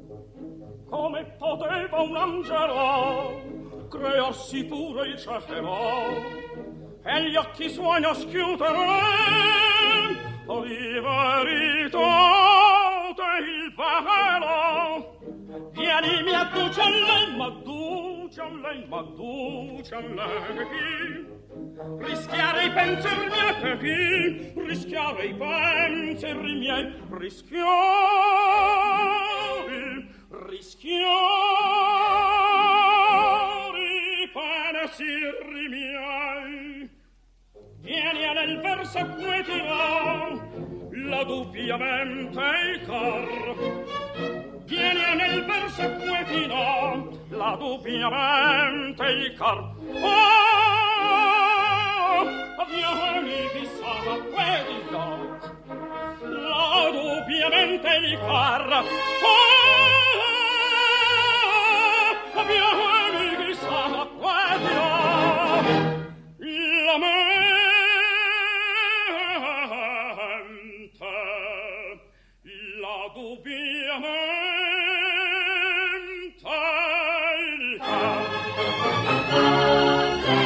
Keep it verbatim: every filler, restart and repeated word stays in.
Come poteva un angelo crearsi pure il cielo e gli occhi suoi a schiudere di verità il velo? Vieni, mi adduce a lei, m'adduce a lei, m'adduce a lei. Rischiare i pensieri miei, rischiare i pensieri miei, rischiare, rischiare i pensieri miei. Vieni nel verso quetirà la dubbiamente il cor. Vieni nel verso quetirà la dubbiamente il cor. Oh, vieni chissà quetirà la dubbiamente il cor. Oh, vieni chissà quetirà la mente. Dubbiamente il cor.